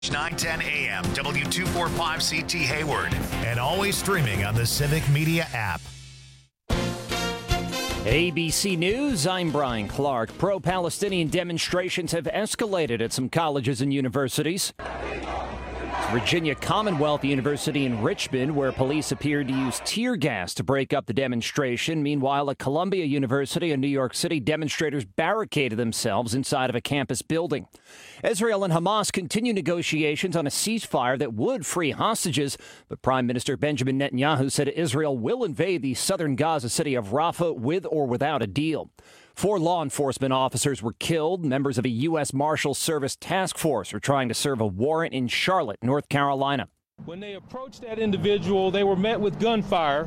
9:10 a.m. W245CT Hayward. And always streaming on the Civic Media app. ABC News, I'm Brian Clark. Pro-Palestinian demonstrations have escalated at some colleges and universities. Virginia Commonwealth University in Richmond, where police appeared to use tear gas to break up the demonstration. Meanwhile, at Columbia University in New York City, demonstrators barricaded themselves inside of a campus building. Israel and Hamas continue negotiations on a ceasefire that would free hostages, but Prime Minister Benjamin Netanyahu said Israel will invade the southern Gaza city of Rafah with or without a deal. 4 law enforcement officers were killed. Members of a U.S. Marshal Service task force are trying to serve a warrant in Charlotte, North Carolina. When they approached that individual, they were met with gunfire.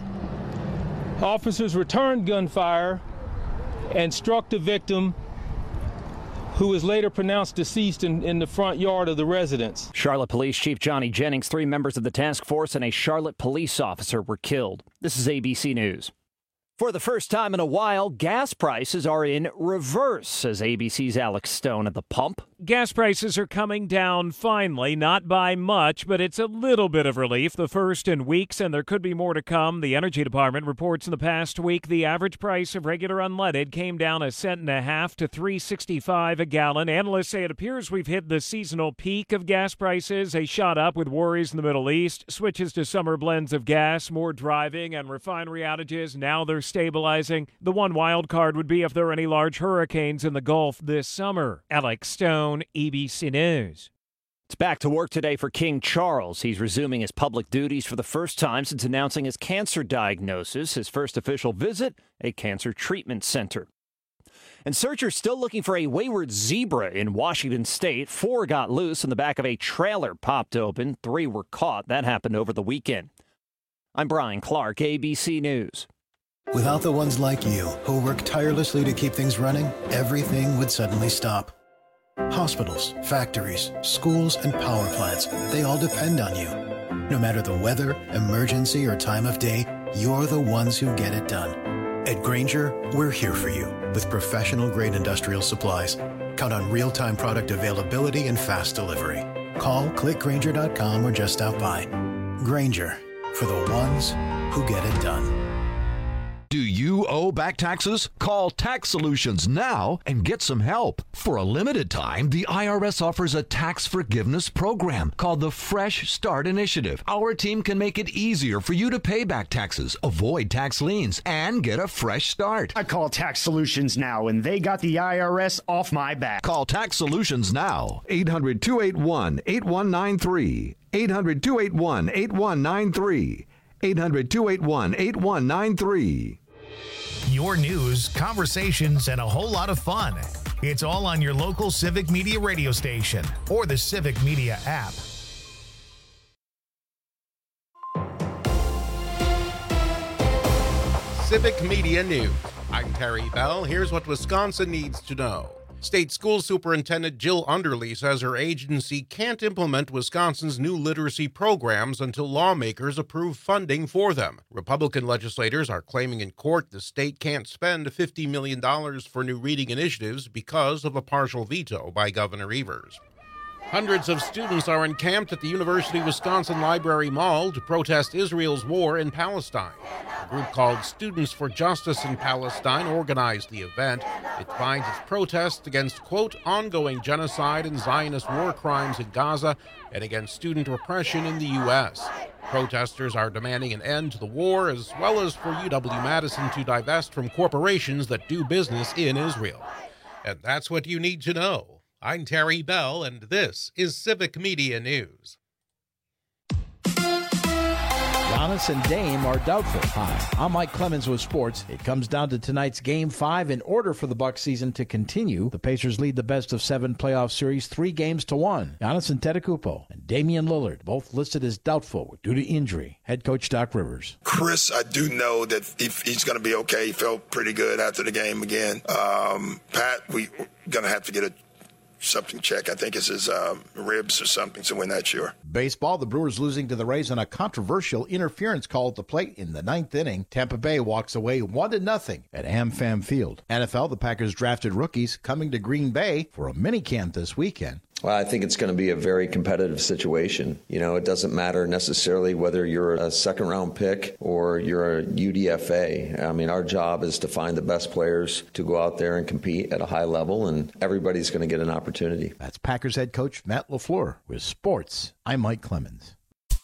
Officers returned gunfire and struck the victim, who was later pronounced deceased in the front yard of the residence. Charlotte Police Chief Johnny Jennings, 3 members of the task force, and a Charlotte police officer were killed. This is ABC News. For the first time in a while, gas prices are in reverse, says ABC's Alex Stone at the pump. Gas prices are coming down finally, not by much, but it's a little bit of relief, the first in weeks, and there could be more to come. The Energy Department reports in the past week the average price of regular unleaded came down 1.50 cents to $3.65 a gallon. Analysts say it appears we've hit the seasonal peak of gas prices. They shot up with worries in the Middle East, switches to summer blends of gas, more driving, and refinery outages. Now they're stabilizing. The one wild card would be if there are any large hurricanes in the Gulf this summer. Alex Stone, ABC News. It's back to work today for King Charles. He's resuming his public duties for the first time since announcing his cancer diagnosis. His first official visit, a cancer treatment center. And searchers still looking for a wayward zebra in Washington State. 4 got loose and the back of a trailer popped open. 3 were caught. That happened over the weekend. I'm Brian Clark, ABC News. Without the ones like you, who work tirelessly to keep things running, everything would suddenly stop. Hospitals, factories, schools, and power plants, they all depend on you. No matter the weather, emergency, or time of day, you're the ones who get it done. At Grainger, we're here for you with professional-grade industrial supplies. Count on real-time product availability and fast delivery. Call, clickgrainger.com, or just stop by. Grainger, for the ones who get it done. Do you owe back taxes? Call Tax Solutions now and get some help. For a limited time, the IRS offers a tax forgiveness program called the Fresh Start Initiative. Our team can make it easier for you to pay back taxes, avoid tax liens, and get a fresh start. I call Tax Solutions now, and they got the IRS off my back. Call Tax Solutions now. 800-281-8193. 800-281-8193. 800-281-8193. Your news, conversations, and a whole lot of fun. It's all on your local Civic Media radio station or the Civic Media app. Civic Media News. I'm Terry Bell. Here's what Wisconsin needs to know. State School Superintendent Jill Underly says her agency can't implement Wisconsin's new literacy programs until lawmakers approve funding for them. Republican legislators are claiming in court the state can't spend $50 million for new reading initiatives because of a partial veto by Governor Evers. Hundreds of students are encamped at the University of Wisconsin Library Mall to protest Israel's war in Palestine. A group called Students for Justice in Palestine organized the event. It finds its protest against, quote, ongoing genocide and Zionist war crimes in Gaza and against student repression in the U.S. Protesters are demanding an end to the war as well as for UW-Madison to divest from corporations that do business in Israel. And that's what you need to know. I'm Terry Bell, and this is Civic Media News. Giannis and Dame are doubtful. Hi, I'm Mike Clemens with sports. It comes down to tonight's Game 5 in order for the Bucs season to continue. The Pacers lead the best-of-7 playoff series 3-1. Giannis Antetokounmpo and Damian Lillard both listed as doubtful due to injury. Head coach Doc Rivers. Chris, I do know that if he's going to be okay. He felt pretty good after the game again. Pat, we're going to have to get something check. I think it's his ribs or something, so we're not sure. Baseball, the Brewers losing to the Rays on a controversial interference call at the plate in the 9th inning. Tampa Bay walks away 1-0 at AmFam Field. NFL, the Packers drafted rookies coming to Green Bay for a minicamp this weekend. Well, I think it's going to be a very competitive situation. You know, it doesn't matter necessarily whether you're a second-round pick or you're a UDFA. I mean, our job is to find the best players to go out there and compete at a high level, and everybody's going to get an opportunity. That's Packers head coach Matt LaFleur with sports. I'm Mike Clemens.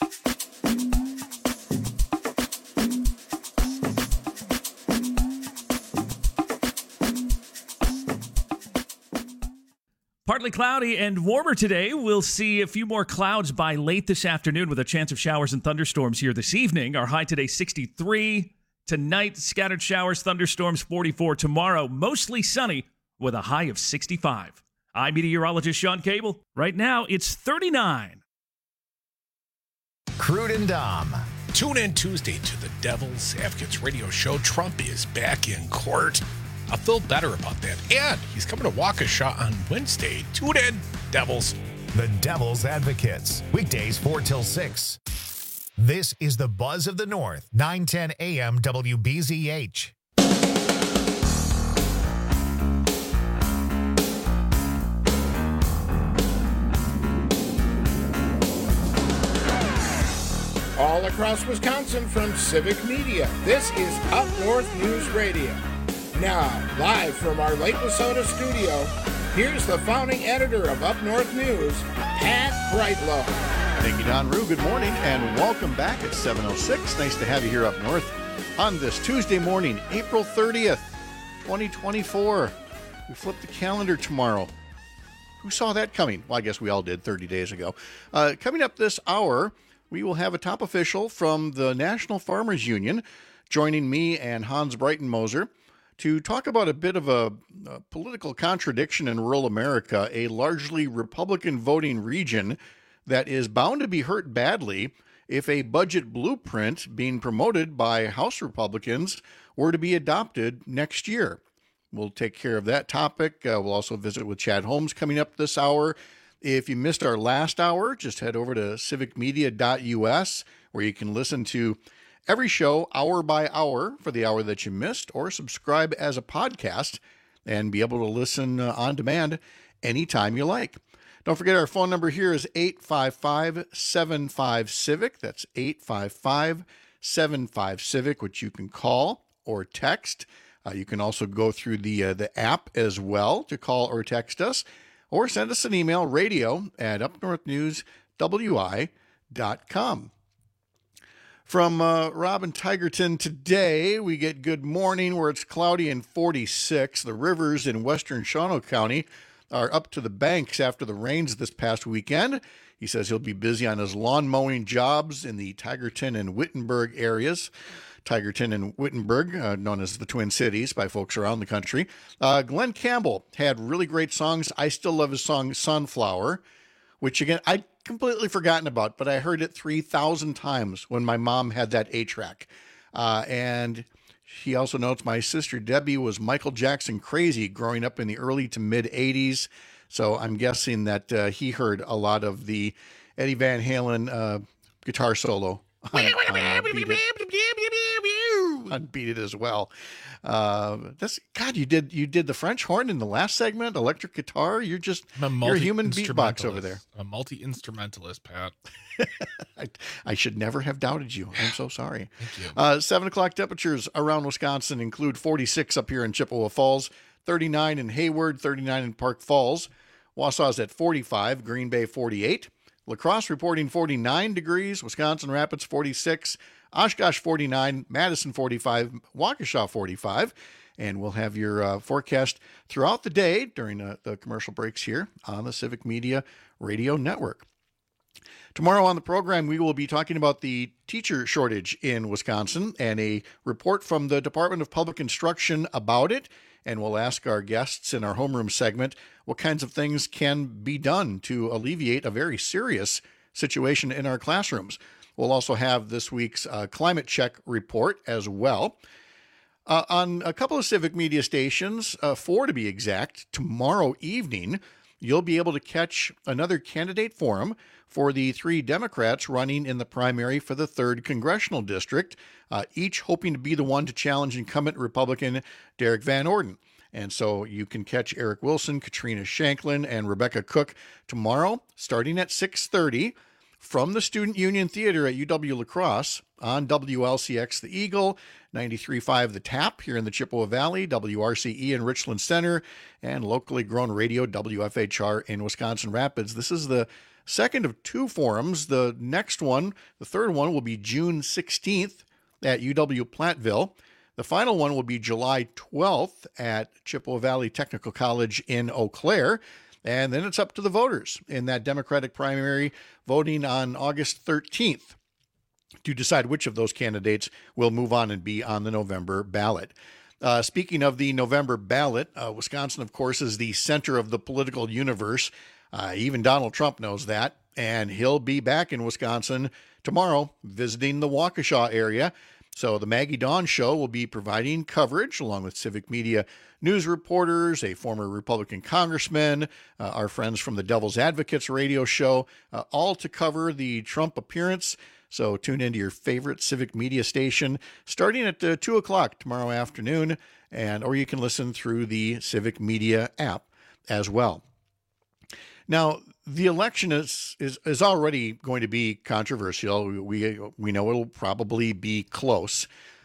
Partly cloudy and warmer today. We'll see a few more clouds by late this afternoon with a chance of showers and thunderstorms here this evening. Our high today, 63. Tonight, scattered showers, thunderstorms, 44. Tomorrow, mostly sunny with a high of 65. I'm meteorologist Sean Cable. Right now, it's 39. Crude and Dom. Tune in Tuesday to the Devil's Advocates radio show. Trump is back in court. I'll feel better about that. And he's coming to Waukesha on Wednesday. Tune in, Devils. The Devil's Advocates. Weekdays 4 till 6. This is the Buzz of the North. 910 AM WBZH. All across Wisconsin from Civic Media, this is Up North News Radio. Now, live from our Lake Wissota studio, here's the founding editor of Up North News, Pat Brightlow. Thank you, Don Rue. Good morning and welcome back at 7:06. Nice to have you here up north on this Tuesday morning, April 30th, 2024. We flip the calendar tomorrow. Who saw that coming? Well, I guess we all did 30 days ago. Coming up this hour, we will have a top official from the National Farmers Union joining me and Hans Breitenmoser to talk about a bit of a political contradiction in rural America, a largely Republican voting region that is bound to be hurt badly if a budget blueprint being promoted by House Republicans were to be adopted next year. We'll take care of that topic. We'll also visit with Chad Holmes coming up this hour. If you missed our last hour, just head over to civicmedia.us where you can listen to every show hour by hour for the hour that you missed, or subscribe as a podcast and be able to listen on demand anytime you like. Don't forget our phone number here is 855-75-CIVIC. That's 855-75-CIVIC, which you can call or text. You can also go through the app as well to call or text us, or send us an email, radio@upnorthnewswi.com. From Robin Tigerton today, we get good morning where it's cloudy and 46. The rivers in western Shawano County are up to the banks after the rains this past weekend. He says he'll be busy on his lawn mowing jobs in the Tigerton and Wittenberg areas. Tigerton and Wittenberg, known as the Twin Cities by folks around the country. Glenn Campbell had really great songs. I still love his song Sunflower, which again, I'd completely forgotten about, but I heard it 3,000 times when my mom had that 8-track. And he also notes my sister Debbie was Michael Jackson crazy growing up in the early to mid 80s. So I'm guessing that he heard a lot of the Eddie Van Halen guitar solo on Beat It as well. God, you did the French horn in the last segment, electric guitar. You're a human beatbox over there. A multi-instrumentalist, Pat. I should never have doubted you. I'm so sorry. Thank you. 7 o'clock temperatures around Wisconsin include 46 up here in Chippewa Falls, 39 in Hayward, 39 in Park Falls. Wausau's at 45, Green Bay 48. La Crosse reporting 49 degrees, Wisconsin Rapids 46, Oshkosh 49, Madison 45, Waukesha 45. And we'll have your forecast throughout the day during the commercial breaks here on the Civic Media Radio Network. Tomorrow on the program, we will be talking about the teacher shortage in Wisconsin and a report from the Department of Public Instruction about it. And we'll ask our guests in our homeroom segment what kinds of things can be done to alleviate a very serious situation in our classrooms. We'll also have this week's climate check report as well. On a couple of Civic Media stations, 4 to be exact, tomorrow evening, you'll be able to catch another candidate forum for the 3 Democrats running in the primary for the 3rd Congressional District, each hoping to be the one to challenge incumbent Republican Derek Van Orden. And so you can catch Eric Wilson, Katrina Shanklin, and Rebecca Cook tomorrow, starting at 6:30 from the Student Union Theater at UW La Crosse on WLCX The Eagle, 93.5 The Tap here in the Chippewa Valley, WRCE in Richland Center, and locally grown radio WFHR in Wisconsin Rapids. This is the second of two forums. The next one, the third one, will be June 16th at UW Platteville. The final one will be July 12th at Chippewa Valley Technical College in Eau Claire. And then it's up to the voters in that Democratic primary, voting on August 13th to decide which of those candidates will move on and be on the November ballot. Speaking of the November ballot, Wisconsin, of course, is the center of the political universe. Even Donald Trump knows that, and he'll be back in Wisconsin tomorrow visiting the Waukesha area. So the Maggie Dawn Show will be providing coverage along with Civic Media news reporters, a former Republican congressman, our friends from the Devil's Advocates radio show, all to cover the Trump appearance. So tune into your favorite Civic Media station starting at 2 o'clock tomorrow afternoon, or you can listen through the Civic Media app as well. Now, the election is already going to be controversial. We know it'll probably be close.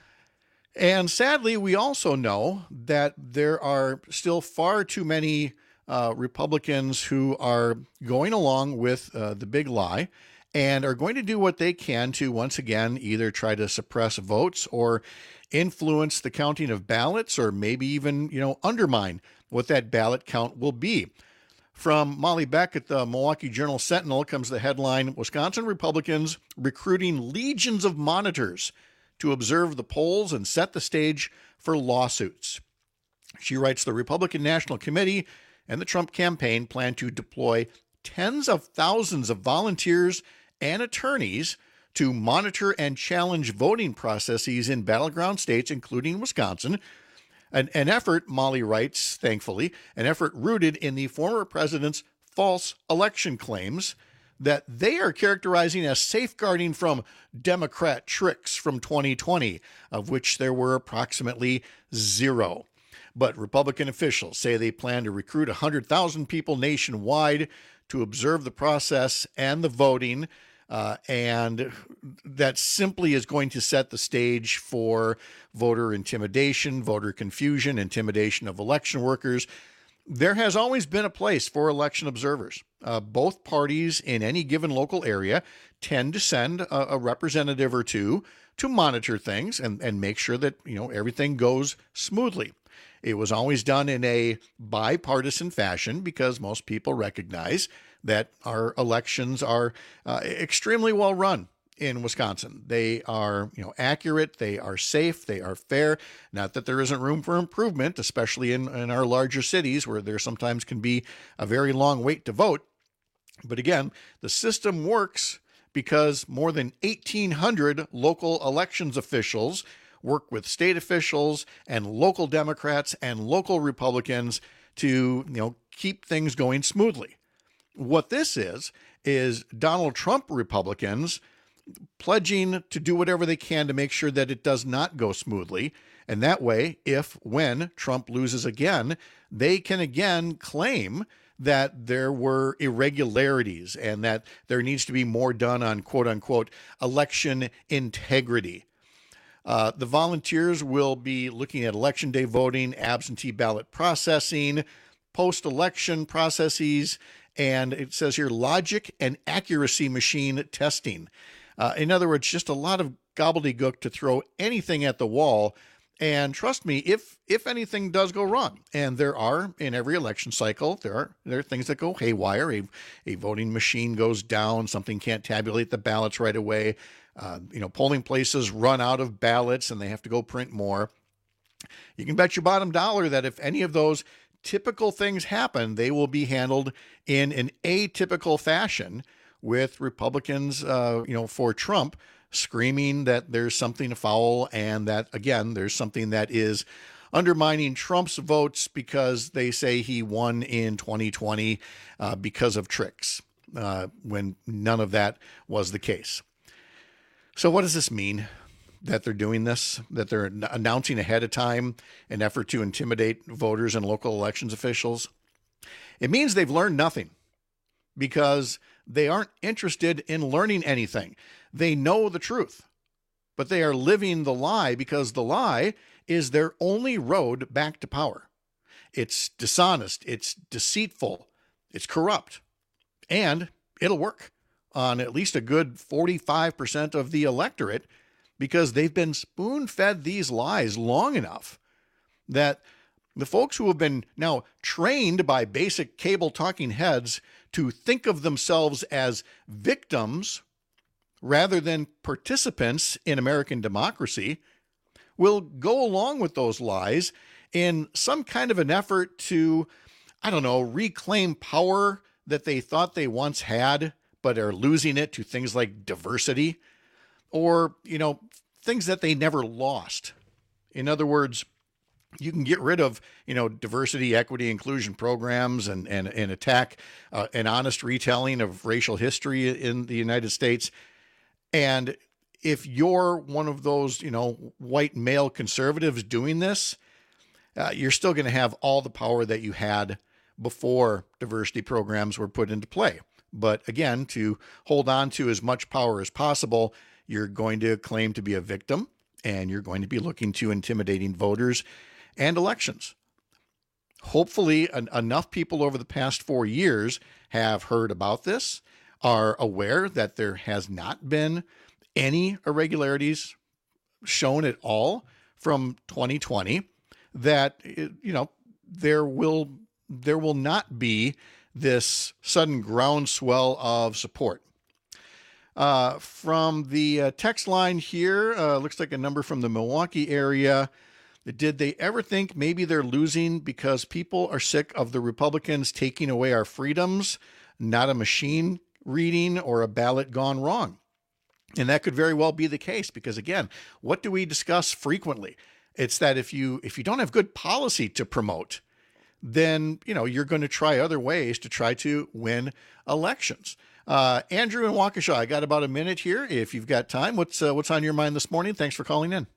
And sadly, we also know that there are still far too many Republicans who are going along with the big lie and are going to do what they can to, once again, either try to suppress votes or influence the counting of ballots, or maybe even, undermine what that ballot count will be. From Molly Beck at the Milwaukee Journal-Sentinel comes the headline, Wisconsin Republicans recruiting legions of monitors to observe the polls and set the stage for lawsuits. She writes, the Republican National Committee and the Trump campaign plan to deploy tens of thousands of volunteers and attorneys to monitor and challenge voting processes in battleground states, including Wisconsin. An effort, Molly writes, thankfully, an effort rooted in the former president's false election claims that they are characterizing as safeguarding from Democrat tricks from 2020, of which there were approximately zero. But Republican officials say they plan to recruit 100,000 people nationwide to observe the process and the voting, and that simply is going to set the stage for voter intimidation, voter confusion, intimidation of election workers. There has always been a place for election observers. Both parties in any given local area tend to send a representative or two to monitor things and make sure that, everything goes smoothly. It was always done in a bipartisan fashion because most people recognize that our elections are extremely well run in Wisconsin. They are, accurate, they are safe, they are fair. Not that there isn't room for improvement, especially in our larger cities where there sometimes can be a very long wait to vote. But again, the system works because more than 1,800 local elections officials work with state officials and local Democrats and local Republicans to, keep things going smoothly. What this is Donald Trump Republicans pledging to do whatever they can to make sure that it does not go smoothly. And that way, when Trump loses again, they can again claim that there were irregularities and that there needs to be more done on quote unquote election integrity. The volunteers will be looking at election day voting, absentee ballot processing, post-election processes, and it says here logic and accuracy machine testing. In other words, just a lot of gobbledygook to throw anything at the wall. And trust me, if anything does go wrong, and there are in every election cycle, there are things that go haywire. A voting machine goes down, something can't tabulate the ballots right away. Polling places run out of ballots and they have to go print more. You can bet your bottom dollar that if any of those typical things happen, they will be handled in an atypical fashion, with Republicans, for Trump, screaming that there's something foul and that, again, there's something that is undermining Trump's votes because they say he won in 2020 because of tricks, when none of that was the case. So what does this mean? that they're doing this, that they're announcing ahead of time an effort to intimidate voters and local elections officials. It means they've learned nothing because they aren't interested in learning anything. They know the truth, but they are living the lie because the lie is their only road back to power. It's dishonest, it's deceitful, it's corrupt, and it'll work on at least a good 45% of the electorate because they've been spoon-fed these lies long enough that the folks who have been now trained by basic cable talking heads to think of themselves as victims rather than participants in American democracy will go along with those lies in some kind of an effort to, reclaim power that they thought they once had, but are losing it to things like diversity or, things that they never lost. In other words, you can get rid of, diversity, equity, inclusion programs and attack an honest retelling of racial history in the United States. And if you're one of those, white male conservatives doing this, you're still going to have all the power that you had before diversity programs were put into play. But again, to hold on to as much power as possible, you're going to claim to be a victim, and you're going to be looking to intimidating voters and elections. Hopefully, enough people over the past 4 years have heard about this, are aware that there has not been any irregularities shown at all from 2020, that, there will not be this sudden groundswell of support. From the text line here, looks like a number from the Milwaukee area. Did they ever think maybe they're losing because people are sick of the Republicans taking away our freedoms, not a machine reading or a ballot gone wrong? And that could very well be the case because, again, what do we discuss frequently? It's that if you don't have good policy to promote, then, you're going to try other ways to try to win elections. Andrew in Waukesha, I got about a minute here. If you've got time, what's on your mind this morning? Thanks for calling in.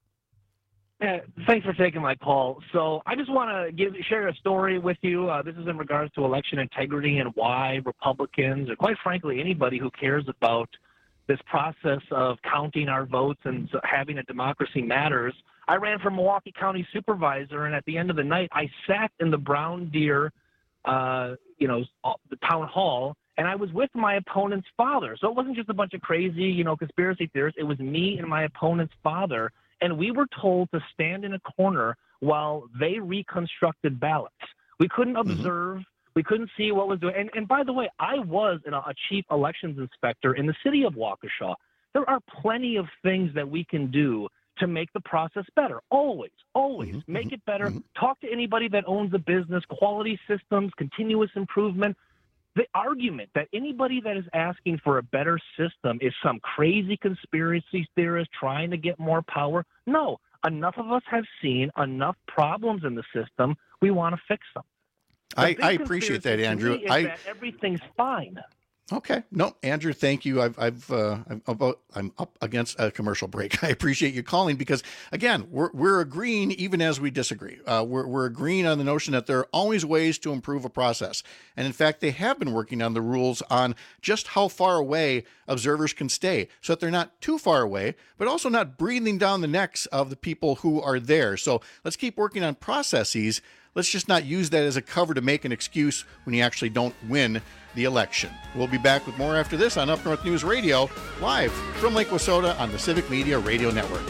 Thanks for taking my call. So I just want to share a story with you. This is in regards to election integrity and why Republicans, or quite frankly, anybody who cares about this process of counting our votes and having a democracy matters. I ran for Milwaukee County Supervisor, and at the end of the night, I sat in the Brown Deer, the town hall, and I was with my opponent's father. So it wasn't just a bunch of crazy, conspiracy theorists. It was me and my opponent's father, and we were told to stand in a corner while they reconstructed ballots. We couldn't observe. We couldn't see what was doing. And by the way, I was a chief elections inspector in the city of Waukesha. There are plenty of things that we can do to make the process better. Always make it better. Talk to anybody that owns a business, quality systems, continuous improvement. The argument that anybody that is asking for a better system is some crazy conspiracy theorist trying to get more power. No, enough of us have seen enough problems in the system. We want to fix them. I appreciate that, Andrew. That everything's fine. Okay. No, Andrew, thank you. I'm up against a commercial break. I appreciate you calling because, again, we're agreeing even as we disagree. We're agreeing on the notion that there are always ways to improve a process. And in fact, they have been working on the rules on just how far away observers can stay so that they're not too far away, but also not breathing down the necks of the people who are there. So let's keep working on processes. Let's just not use that as a cover to make an excuse when you actually don't win the election. We'll be back with more after this on Up North News Radio, live from Lake Wissota on the Civic Media Radio Network.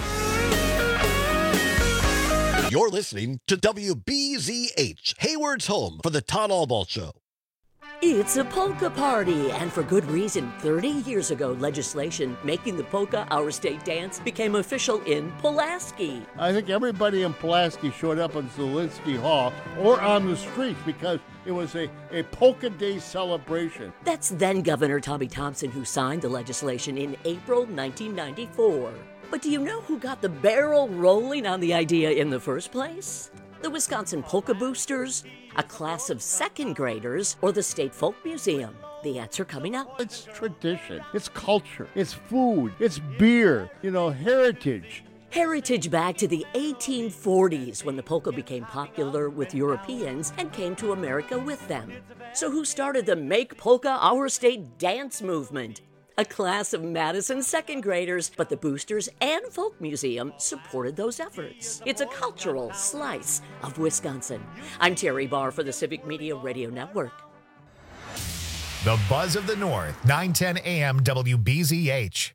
You're listening to WBZH, Hayward's home for the Todd Albaugh Show. It's a polka party, and for good reason. 30 years ago, legislation making the polka our state dance became official in Pulaski. I think everybody in Pulaski showed up at Zielinski Hall or on the streets because it was a polka day celebration. That's then Governor Tommy Thompson who signed the legislation in April 1994. But do you know who got the barrel rolling on the idea in the first place? The Wisconsin Polka Boosters, a class of second graders, or the State Folk Museum. The answer coming up. It's tradition. It's culture. It's food. It's beer. Heritage. Heritage back to the 1840s when the polka became popular with Europeans and came to America with them. So who started the Make Polka Our State dance movement? A class of Madison second graders, but the Boosters and Folk Museum supported those efforts. It's a cultural slice of Wisconsin. I'm Terry Barr for the Civic Media Radio Network. The Buzz of the North, 910 AM WBZH.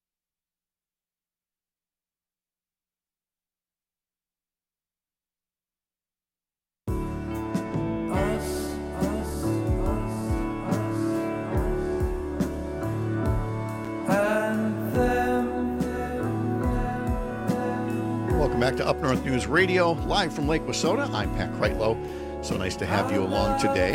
Welcome back to Up North News Radio, live from Lake Wissota. I'm Pat Kreitlow. So nice to have you along today.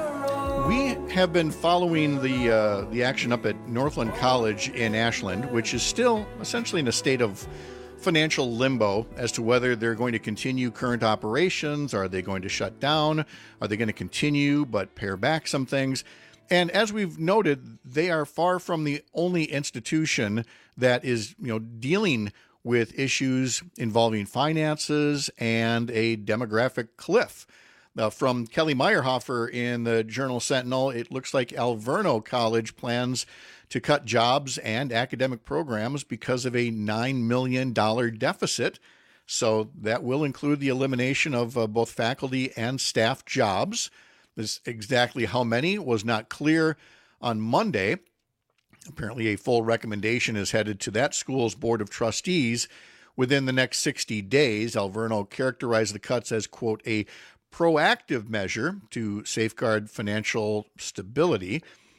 We have been following the action up at Northland College in Ashland, which is still essentially in a state of financial limbo as to whether they're going to continue current operations. Are they going to shut down? Are they going to continue but pare back some things? And as we've noted, they are far from the only institution that is, dealing with issues involving finances and a demographic cliff. From Kelly Meyerhofer in the Journal Sentinel, it looks like Alverno College plans to cut jobs and academic programs because of a $9 million deficit. So that will include the elimination of both faculty and staff jobs. This exactly how many was not clear on Monday. Apparently, a full recommendation is headed to that school's Board of Trustees within the next 60 days. Alverno characterized the cuts as, quote, a proactive measure to safeguard financial stability.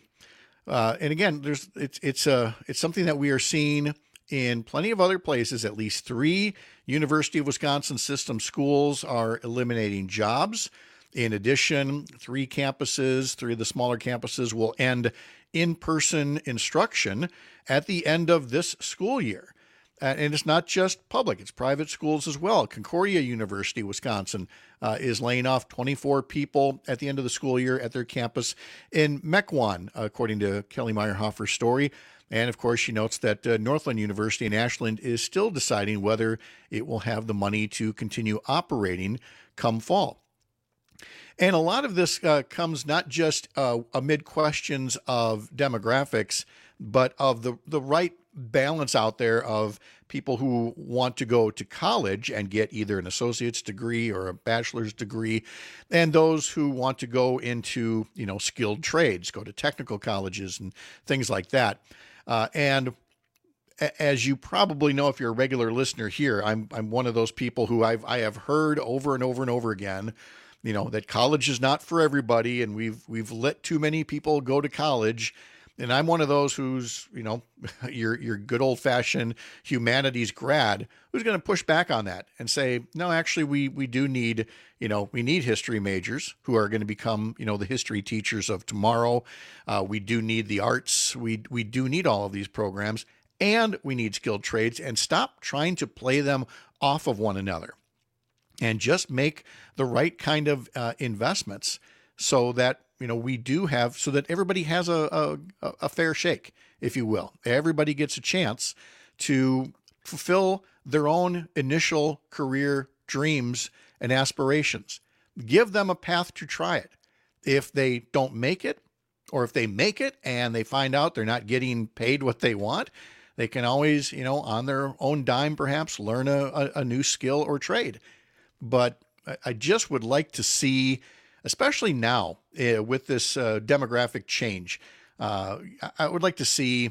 And again, it's something that we are seeing in plenty of other places. At least 3 University of Wisconsin system schools are eliminating jobs. In addition, 3 campuses, 3 of the smaller campuses, will end in-person instruction at the end of this school year. And it's not just public, it's private schools as well. Concordia University, Wisconsin, is laying off 24 people at the end of the school year at their campus in Mequon, according to Kelly Meyerhofer's story. And of course, she notes that Northland University in Ashland is still deciding whether it will have the money to continue operating come fall. And a lot of this comes not just amid questions of demographics, but of the right balance out there of people who want to go to college and get either an associate's degree or a bachelor's degree, and those who want to go into, skilled trades, go to technical colleges and things like that. And as you probably know, if you're a regular listener here, I'm one of those people who I have heard over and over and over again, that college is not for everybody, and we've let too many people go to college. And I'm one of those who's, your good old-fashioned humanities grad who's going to push back on that and say, no, actually, we do need, we need history majors who are going to become, the history teachers of tomorrow. We do need the arts. We do need all of these programs, and we need skilled trades, and stop trying to play them off of one another and just make the right kind of investments so that we do have, so that everybody has a fair shake, if you will. Everybody gets a chance to fulfill their own initial career dreams and aspirations. Give them a path to try it. If they don't make it, or if they make it and they find out they're not getting paid what they want, they can always, on their own dime perhaps, learn a new skill or trade. But I just would like to see, especially now with this demographic change, I would like to see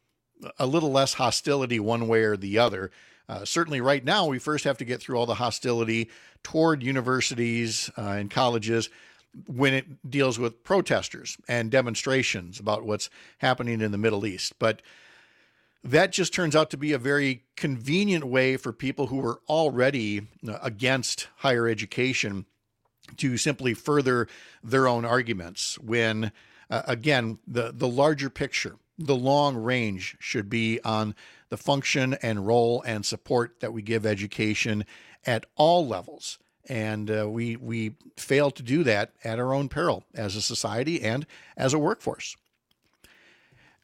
a little less hostility one way or the other. Certainly right now, we first have to get through all the hostility toward universities and colleges when it deals with protesters and demonstrations about what's happening in the Middle East. But that just turns out to be a very convenient way for people who are already against higher education to simply further their own arguments when, again, the larger picture, the long range should be on the function and role and support that we give education at all levels. And we fail to do that at our own peril as a society and as a workforce.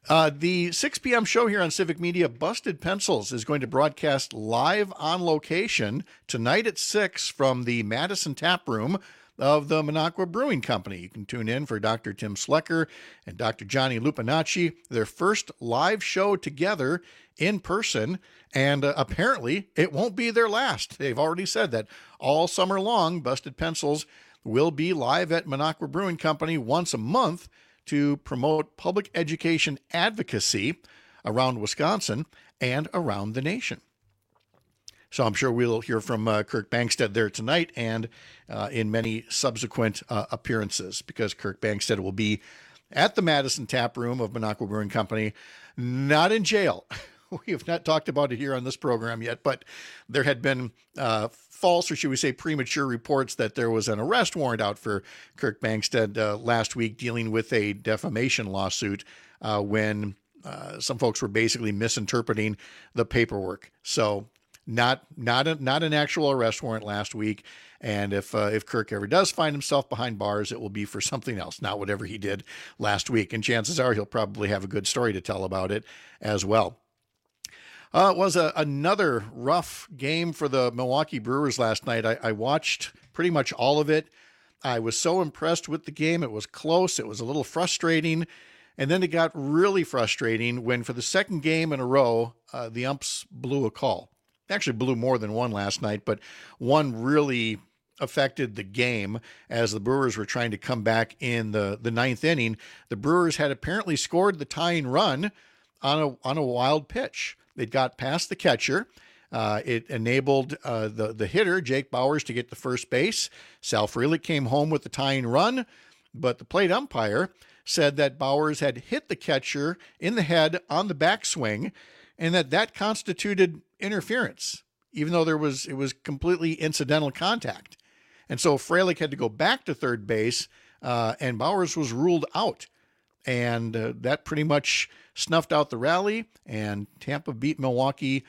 The 6 p.m. show here on Civic Media, Busted Pencils, is going to broadcast live on location tonight at 6 from the Madison Tap Room of the Minocqua Brewing Company. You can tune in for Dr. Tim Slecker and Dr. Johnny Lupinacci, their first live show together in person, and apparently it won't be their last. They've already said that all summer long, Busted Pencils will be live at Minocqua Brewing Company once a month to promote public education advocacy around Wisconsin and around the nation. So I'm sure we'll hear from Kirk Bangstad there tonight and in many subsequent appearances, because Kirk Bangstad will be at the Madison Tap Room of Minocqua Brewing Company, not in jail. We have not talked about it here on this program yet, but there had been false, or should we say premature, reports that there was an arrest warrant out for Kirk Bangstad last week dealing with a defamation lawsuit when some folks were basically misinterpreting the paperwork. So not an actual arrest warrant last week. And if Kirk ever does find himself behind bars, it will be for something else, not whatever he did last week. And chances are he'll probably have a good story to tell about it as well. It was another rough game for the Milwaukee Brewers last night. I watched pretty much all of it. I was so impressed with the game. It was close. It was a little frustrating. And then it got really frustrating when, for the second game in a row, the umps blew a call. Actually blew more than one last night, but one really affected the game as the Brewers were trying to come back in the ninth inning. The Brewers had apparently scored the tying run on a wild pitch. It got past the catcher. It enabled the hitter, Jake Bauers, to get to first base. Sal Frelick came home with the tying run, but the plate umpire said that Bauers had hit the catcher in the head on the backswing, and that constituted interference, even though it was completely incidental contact. And so Frelick had to go back to third base, and Bauers was ruled out. And that pretty much snuffed out the rally, and Tampa beat Milwaukee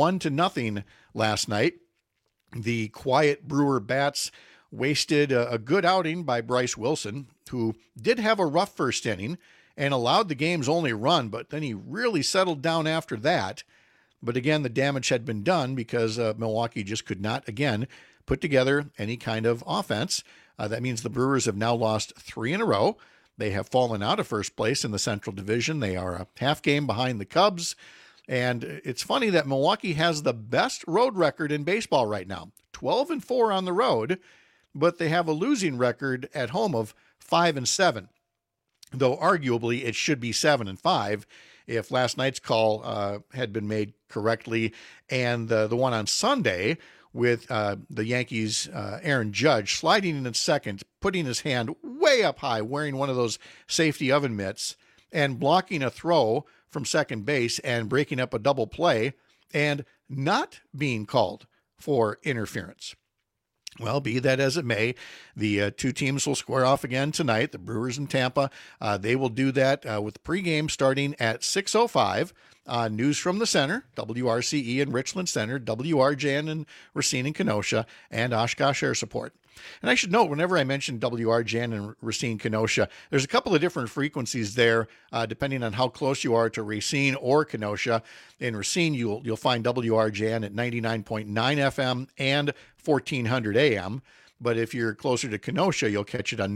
1-0 last night. The quiet Brewer bats wasted a good outing by Bryce Wilson, who did have a rough first inning and allowed the game's only run, but then he really settled down after that. But again, the damage had been done because Milwaukee just could not, again, put together any kind of offense. That means the Brewers have now lost 3 in a row. They have fallen out of first place in the Central Division. They are a half game behind the Cubs. And it's funny that Milwaukee has the best road record in baseball right now, 12-4 on the road, but they have a losing record at home of 5-7. Though arguably it should be 7-5 if last night's call had been made correctly. And the one on Sunday with the Yankees' Aaron Judge sliding in at second, putting his hand way up high, wearing one of those safety oven mitts, and blocking a throw from second base and breaking up a double play and not being called for interference. Well, be that as it may, the two teams will square off again tonight, the Brewers and Tampa. They will do that with pregame starting at 6:05. News from the Center, WRCE in Richland Center, WRJN in Racine and Kenosha, and Oshkosh Air Support. And I should note, whenever I mention WRJN and Racine, Kenosha, there's a couple of different frequencies there, depending on how close you are to Racine or Kenosha. In Racine, you'll find WRJN at 99.9 FM and 1400 AM. But if you're closer to Kenosha, you'll catch it on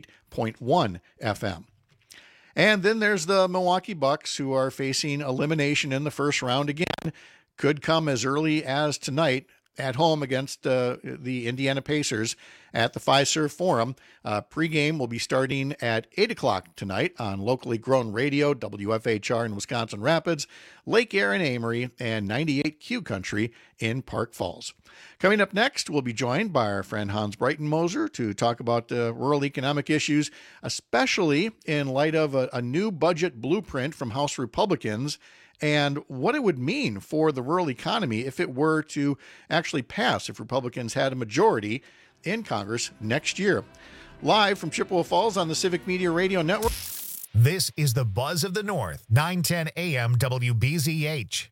98.1 FM. And then there's the Milwaukee Bucks, who are facing elimination in the first round again. Could come as early as tonight at home against the Indiana Pacers at the Fiserv Forum. Pregame will be starting at 8 o'clock tonight on locally grown radio, WFHR in Wisconsin Rapids, Lake Air in Amory, and 98Q Country in Park Falls. Coming up next, we'll be joined by our friend Hans Breitenmoser to talk about rural economic issues, especially in light of a new budget blueprint from House Republicans and what it would mean for the rural economy if it were to actually pass, if Republicans had a majority in Congress next year. Live from Chippewa Falls on the Civic Media Radio Network. This is the Buzz of the North, 910 AM WBZH.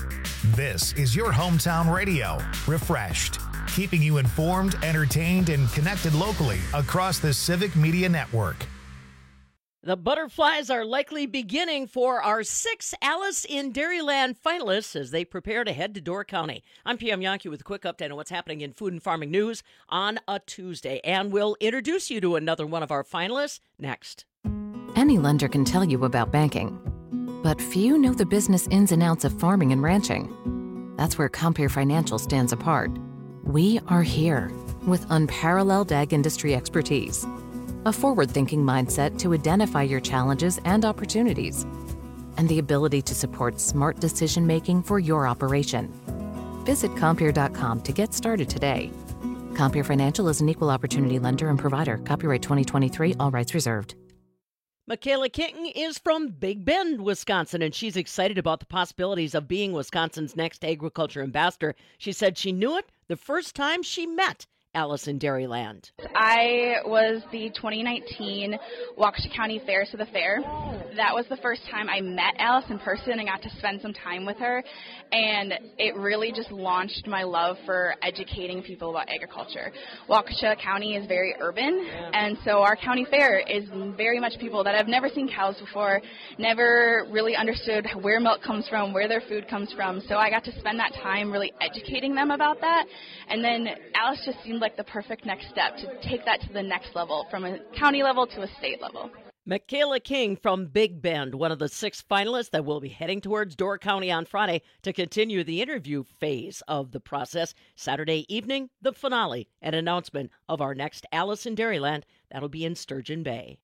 This is your hometown radio, refreshed, keeping you informed, entertained, and connected locally across the Civic Media Network. The butterflies are likely beginning for our 6 Alice in Dairyland finalists as they prepare to head to Door County. I'm Pam Yankee with a quick update on what's happening in food and farming news on a Tuesday. And we'll introduce you to another one of our finalists next. Any lender can tell you about banking, but few know the business ins and outs of farming and ranching. That's where Compeer Financial stands apart. We are here with unparalleled ag industry expertise, a forward-thinking mindset to identify your challenges and opportunities, and the ability to support smart decision-making for your operation. Visit Compeer.com to get started today. Compeer Financial is an equal opportunity lender and provider. Copyright 2023, all rights reserved. Michaela King is from Big Bend, Wisconsin, and she's excited about the possibilities of being Wisconsin's next agriculture ambassador. She said she knew it the first time she met Alice in Dairyland. I was the 2019 Waukesha County Fairs to the Fair. That was the first time I met Alice in person and got to spend some time with her, and it really just launched my love for educating people about agriculture. Waukesha County is very urban, and so our county fair is very much people that have never seen cows before, never really understood where milk comes from, where their food comes from, so I got to spend that time really educating them about that, and then Alice just seemed like the perfect next step to take that to the next level, from a county level to a state level. Michaela King from Big Bend, one of the 6 finalists that will be heading towards Door County on Friday to continue the interview phase of the process. Saturday evening, the finale and announcement of our next Alice in Dairyland. That'll be in Sturgeon Bay.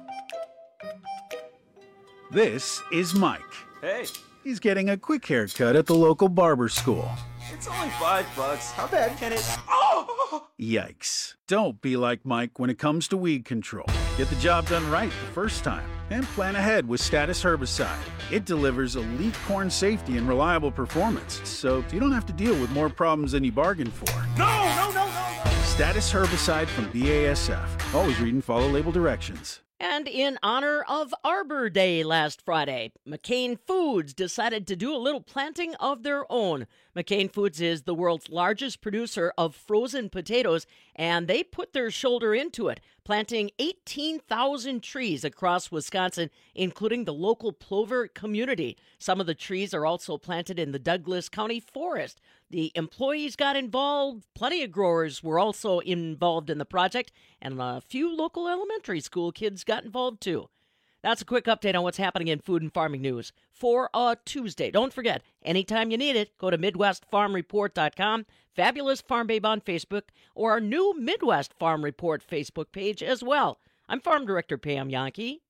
This is Mike. Hey. He's getting a quick haircut at the local barber school. It's only $5. How bad can it... Oh! Yikes. Don't be like Mike when it comes to weed control. Get the job done right the first time and plan ahead with Status Herbicide. It delivers elite corn safety and reliable performance, so you don't have to deal with more problems than you bargained for. No! Status Herbicide from BASF. Always read and follow label directions. And in honor of Arbor Day last Friday, McCain Foods decided to do a little planting of their own. McCain Foods is the world's largest producer of frozen potatoes, and they put their shoulder into it, planting 18,000 trees across Wisconsin, including the local Plover community. Some of the trees are also planted in the Douglas County Forest. The employees got involved. Plenty of growers were also involved in the project, and a few local elementary school kids got involved too. That's a quick update on what's happening in food and farming news for a Tuesday. Don't forget, anytime you need it, go to MidwestFarmReport.com, Fabulous Farm Babe on Facebook, or our new Midwest Farm Report Facebook page as well. I'm Farm Director Pam Yankee.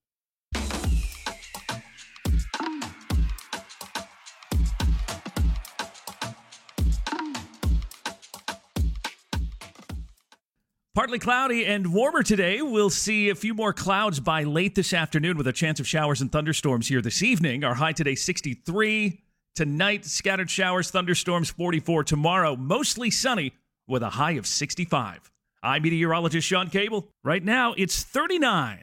Partly cloudy and warmer today. We'll see a few more clouds by late this afternoon with a chance of showers and thunderstorms here this evening. Our high today, 63. Tonight, scattered showers, thunderstorms, 44. Tomorrow, mostly sunny with a high of 65. I'm meteorologist Sean Cable. Right now, it's 39.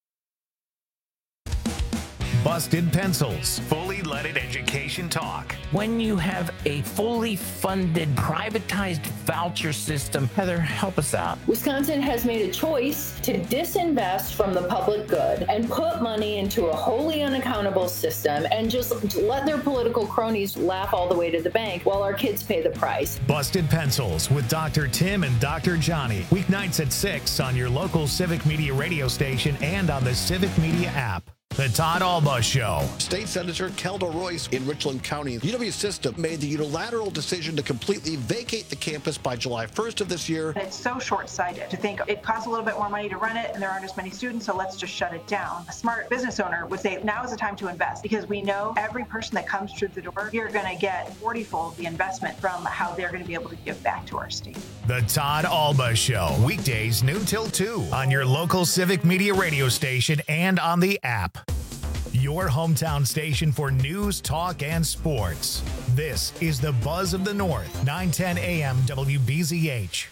Busted Pencils, fully leaded education talk. When you have a fully funded, privatized voucher system, Heather, help us out. Wisconsin has made a choice to disinvest from the public good and put money into a wholly unaccountable system and just let their political cronies laugh all the way to the bank while our kids pay the price. Busted Pencils with Dr. Tim and Dr. Johnny. Weeknights at 6 on your local Civic Media radio station and on the Civic Media app. The Todd Alba Show. State Senator Kelda Royce in Richland County. UW System made the unilateral decision to completely vacate the campus by July 1st of this year. It's so short-sighted to think it costs a little bit more money to run it and there aren't as many students, so let's just shut it down. A smart business owner would say now is the time to invest because we know every person that comes through the door, you're going to get 40-fold the investment from how they're going to be able to give back to our state. The Todd Alba Show. Weekdays noon till 2 on your local Civic Media radio station and on the app. Your hometown station for news, talk, and sports. This is the Buzz of the North, 910 AM WBZH.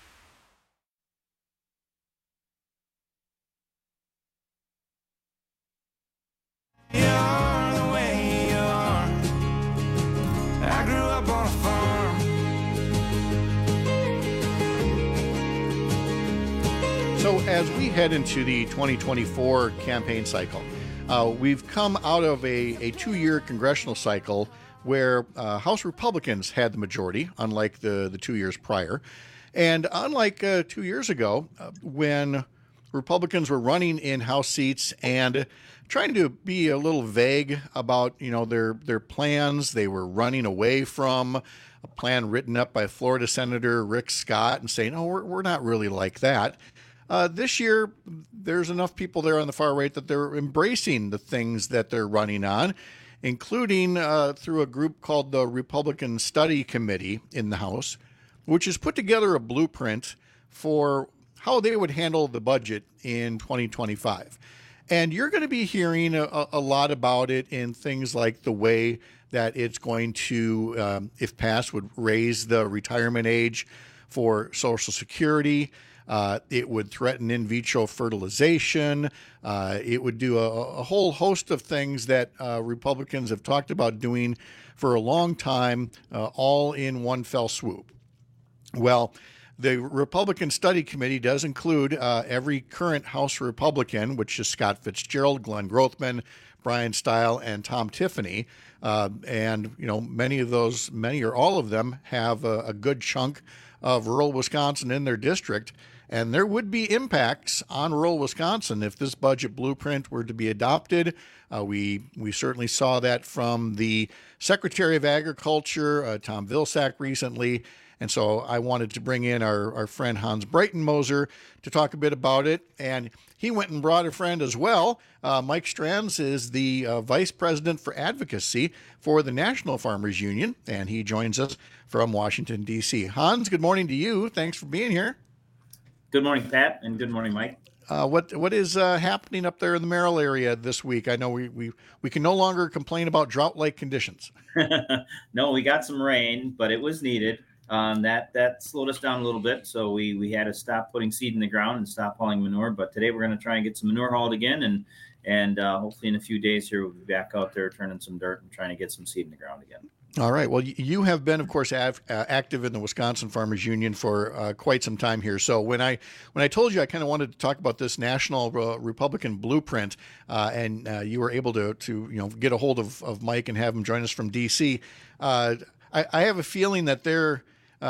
You are the way you are. I grew up on a farm. So So as we head into the 2024 campaign cycle, we've come out of a 2-year congressional cycle where House Republicans had the majority, unlike the 2 years prior. And unlike 2 years ago, when Republicans were running in House seats and trying to be a little vague about, their plans, they were running away from a plan written up by Florida Senator Rick Scott and saying, "Oh, we're not really like that." This year, there's enough people there on the far right that they're embracing the things that they're running on, including through a group called the Republican Study Committee in the House, which has put together a blueprint for how they would handle the budget in 2025. And you're going to be hearing a lot about it in things like the way that it's going to, if passed, would raise the retirement age for Social Security. It would threaten in vitro fertilization. It would do a whole host of things that Republicans have talked about doing for a long time, all in one fell swoop. Well, the Republican Study Committee does include every current House Republican, which is Scott Fitzgerald, Glenn Grothman, Brian Stile, and Tom Tiffany. And many or all of them have a good chunk of rural Wisconsin in their district. And there would be impacts on rural Wisconsin if this budget blueprint were to be adopted. We certainly saw that from the Secretary of Agriculture, Tom Vilsack, recently. And so I wanted to bring in our friend Hans Breitenmoser to talk a bit about it. And he went and brought a friend as well. Mike Strands is the Vice President for Advocacy for the National Farmers Union, and he joins us from Washington, D.C. Hans, good morning to you. Thanks for being here. Good morning, Pat, and good morning, Mike. What is happening up there in the Merrill area this week? I know we can no longer complain about drought-like conditions. No, we got some rain, but it was needed. That slowed us down a little bit, so we had to stop putting seed in the ground and stop hauling manure. But today we're going to try and get some manure hauled again, and hopefully in a few days here we'll be back out there turning some dirt and trying to get some seed in the ground again. All right. Well, you have been, of course, active in the Wisconsin Farmers Union for quite some time here. So when I told you I kind of wanted to talk about this national Republican blueprint, and you were able to get a hold of Mike and have him join us from D.C., I have a feeling that they're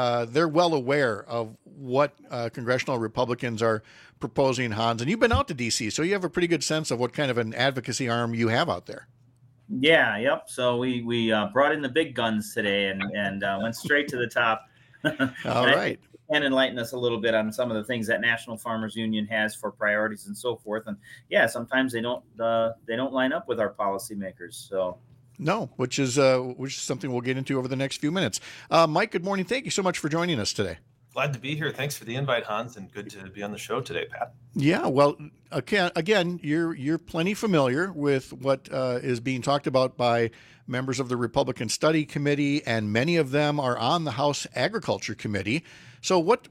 well aware of what congressional Republicans are proposing, Hans. And you've been out to D.C., so you have a pretty good sense of what kind of an advocacy arm you have out there. Yeah, yep. So we brought in the big guns today and went straight to the top. All right. And enlighten us a little bit on some of the things that National Farmers Union has for priorities and so forth. And yeah, sometimes they don't line up with our policymakers. So. No, which is something we'll get into over the next few minutes. Mike, good morning. Thank you so much for joining us today. Glad to be here. Thanks for the invite, Hans, and good to be on the show today, Pat. Yeah, well, again, you're plenty familiar with what is being talked about by members of the Republican Study Committee, and many of them are on the House Agriculture Committee. So, what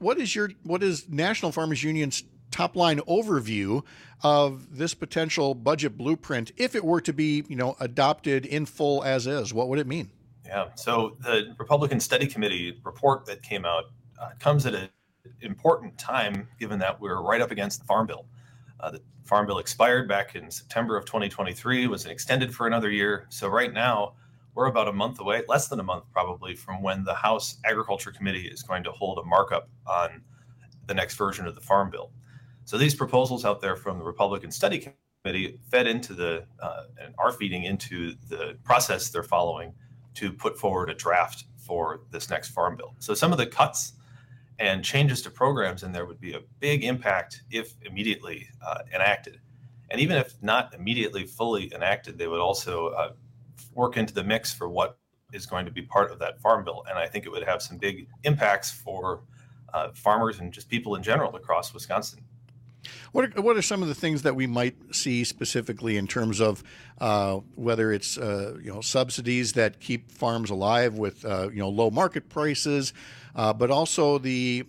is National Farmers Union's top line overview of this potential budget blueprint if it were to be, adopted in full as is? What would it mean? Yeah, so the Republican Study Committee report that came out comes at an important time, given that we're right up against the Farm Bill. The Farm Bill expired back in September of 2023, was extended for another year. So right now, we're about a month away, less than a month probably, from when the House Agriculture Committee is going to hold a markup on the next version of the Farm Bill. So these proposals out there from the Republican Study Committee fed into and are feeding into the process they're following to put forward a draft for this next Farm Bill. So some of the cuts and changes to programs in there would be a big impact if immediately enacted. And even if not immediately fully enacted, they would also work into the mix for what is going to be part of that Farm Bill. And I think it would have some big impacts for farmers and just people in general across Wisconsin. What are some of the things that we might see specifically in terms of whether it's subsidies that keep farms alive with low market prices, but also the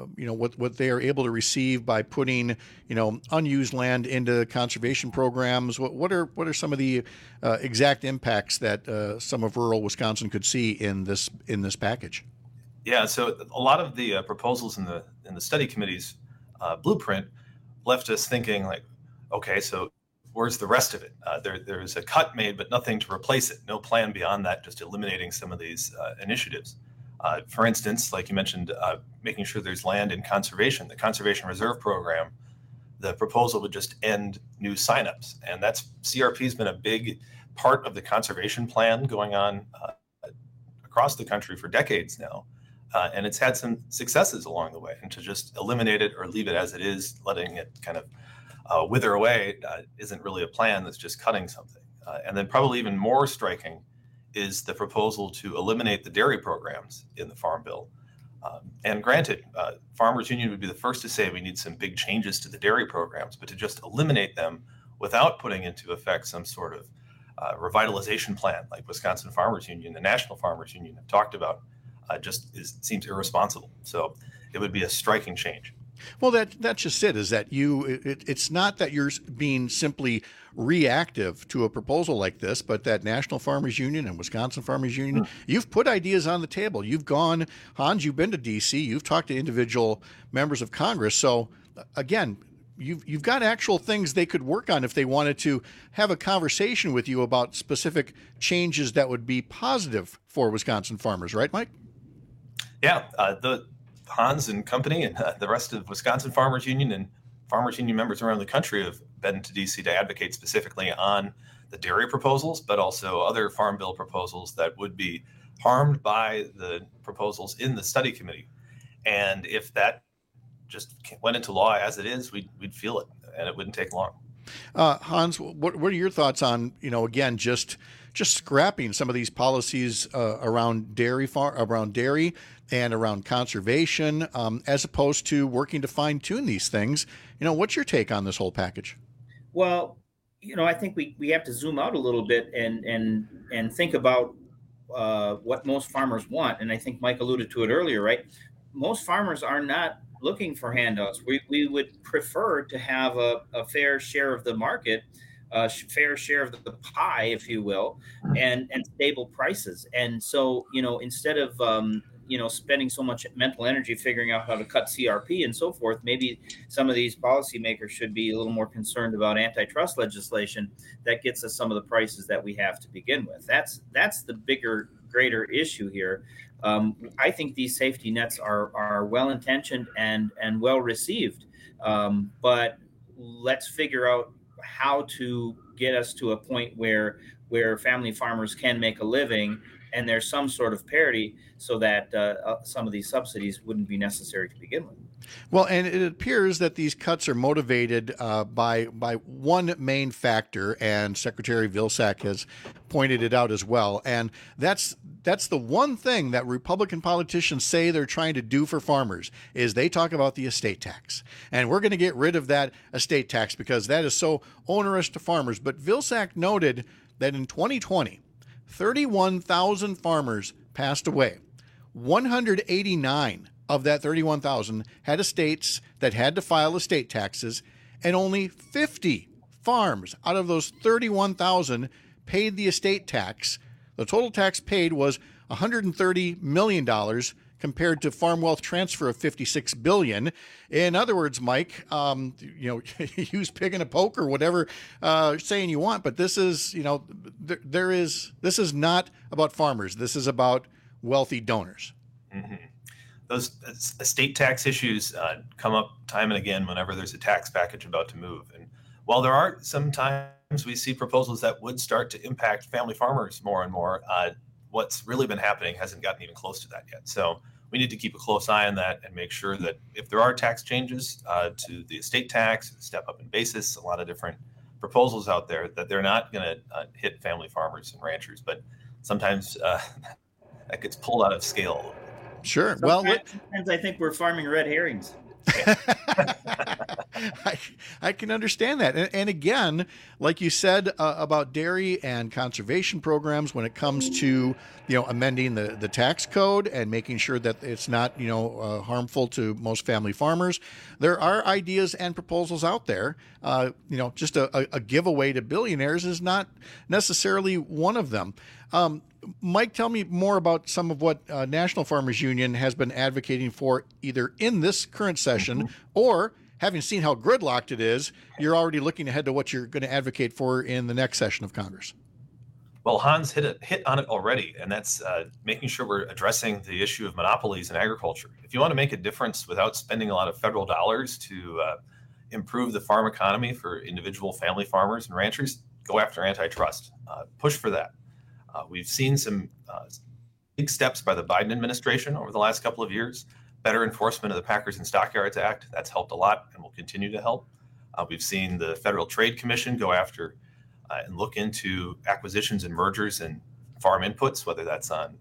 what they are able to receive by putting unused land into conservation programs? What are some of the exact impacts that some of rural Wisconsin could see in this package? Yeah, so a lot of the proposals in the study committee's blueprint left us thinking like, okay, so where's the rest of it? There's a cut made, but nothing to replace it. No plan beyond that, just eliminating some of these initiatives. For instance, like you mentioned, making sure there's land in conservation, the Conservation Reserve Program, the proposal would just end new signups. And CRP has been a big part of the conservation plan going on across the country for decades now. And it's had some successes along the way. And to just eliminate it or leave it as it is, letting it kind of wither away isn't really a plan. That's just cutting something. And then probably even more striking is the proposal to eliminate the dairy programs in the Farm Bill. And granted, Farmers Union would be the first to say we need some big changes to the dairy programs, but to just eliminate them without putting into effect some sort of revitalization plan like Wisconsin Farmers Union, the National Farmers Union have talked about, seems irresponsible. So it would be a striking change. Well, that's just it, is that it's not that you're being simply reactive to a proposal like this, but that National Farmers Union and Wisconsin Farmers Union, you've put ideas on the table. You've gone, Hans, you've been to D.C., you've talked to individual members of Congress. So again, you've got actual things they could work on if they wanted to have a conversation with you about specific changes that would be positive for Wisconsin farmers, right, Mike? Yeah, the Hans and company and the rest of Wisconsin Farmers Union and Farmers Union members around the country have been to D.C. to advocate specifically on the dairy proposals, but also other Farm Bill proposals that would be harmed by the proposals in the study committee. And if that just went into law as it is, we'd feel it, and it wouldn't take long. Hans, what are your thoughts on, again, just scrapping some of these policies around dairy and around conservation, as opposed to working to fine tune these things? What's your take on this whole package? Well, I think we have to zoom out a little bit and think about what most farmers want. And I think Mike alluded to it earlier, right? Most farmers are not looking for handouts. We would prefer to have a fair share of the market, fair share of the pie, if you will, and stable prices. And so, instead of spending so much mental energy figuring out how to cut CRP and so forth, maybe some of these policymakers should be a little more concerned about antitrust legislation that gets us some of the prices that we have to begin with. That's the greater issue here. I think these safety nets are well-intentioned and well-received, but let's figure out how to get us to a point where family farmers can make a living and there's some sort of parity so that some of these subsidies wouldn't be necessary to begin with. Well, and it appears that these cuts are motivated by one main factor, and Secretary Vilsack has pointed it out as well, and that's the one thing that Republican politicians say they're trying to do for farmers is they talk about the estate tax. And we're going to get rid of that estate tax because that is so onerous to farmers. But Vilsack noted that in 2020, 31,000 farmers passed away. 189 of that 31,000 had estates that had to file estate taxes, and only 50 farms out of those 31,000 paid the estate tax. The total tax paid was $130 million compared to Farm Wealth Transfer of $56 billion. In other words, Mike, use pig in a poke or whatever saying you want, but this is, this is not about farmers. This is about wealthy donors. Mm-hmm. Those estate tax issues come up time and again whenever there's a tax package about to move. And while there are sometimes we see proposals that would start to impact family farmers more and more, what's really been happening hasn't gotten even close to that yet. So we need to keep a close eye on that and make sure that if there are tax changes to the estate tax, step up in basis, a lot of different proposals out there, that they're not going to hit family farmers and ranchers. But sometimes that gets pulled out of scale. Sure. Sometimes I think we're farming red herrings. I can understand that. And again, like you said about dairy and conservation programs, when it comes to, amending the tax code and making sure that it's not, harmful to most family farmers, there are ideas and proposals out there. Just a giveaway to billionaires is not necessarily one of them. Mike, tell me more about some of what National Farmers Union has been advocating for either in this current session or having seen how gridlocked it is, you're already looking ahead to what you're going to advocate for in the next session of Congress. Well, Hans hit on it already, and that's making sure we're addressing the issue of monopolies in agriculture. If you want to make a difference without spending a lot of federal dollars to improve the farm economy for individual family farmers and ranchers, go after antitrust. Push for that. We've seen some big steps by the Biden administration over the last couple of years. Better enforcement of the Packers and Stockyards Act. That's helped a lot and will continue to help. We've seen the Federal Trade Commission go after and look into acquisitions and mergers and farm inputs, whether that's on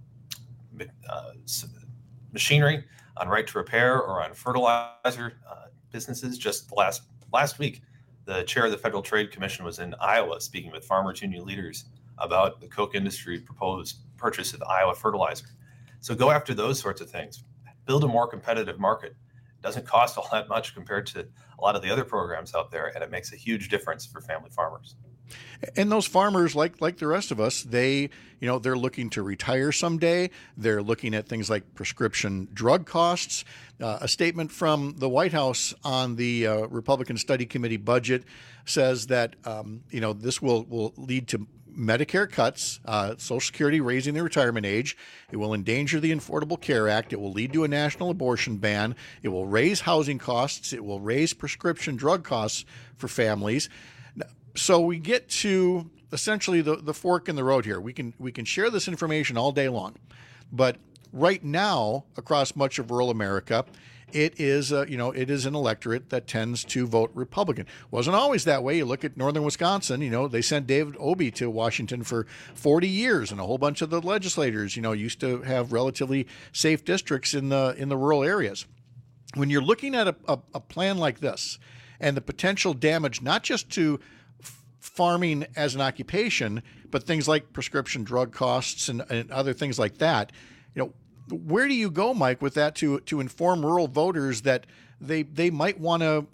machinery, on right to repair, or on fertilizer businesses. Just last week, the chair of the Federal Trade Commission was in Iowa speaking with farmers union leaders about the Koch industry proposed purchase of Iowa fertilizer. So go after those sorts of things. Build a more competitive market. It doesn't cost all that much compared to a lot of the other programs out there, and it makes a huge difference for family farmers. And those farmers, like the rest of us, they're looking to retire someday. They're looking at things like prescription drug costs. A statement from the White House on the Republican Study Committee budget says that this will lead to Medicare cuts, Social Security raising the retirement age. It will endanger the Affordable Care Act. It will lead to a national abortion ban. It will raise housing costs. It will raise prescription drug costs for families. So we get to essentially the fork in the road here. We can share this information all day long, but right now across much of rural America, it is an electorate that tends to vote Republican. Wasn't always that way. You look at northern Wisconsin. They sent David Obey to Washington for 40 years, and a whole bunch of the legislators used to have relatively safe districts in the rural areas. When you're looking at a plan like this and the potential damage not just to farming as an occupation, but things like prescription drug costs and other things like that, where do you go, Mike, with that to inform rural voters that they might want to,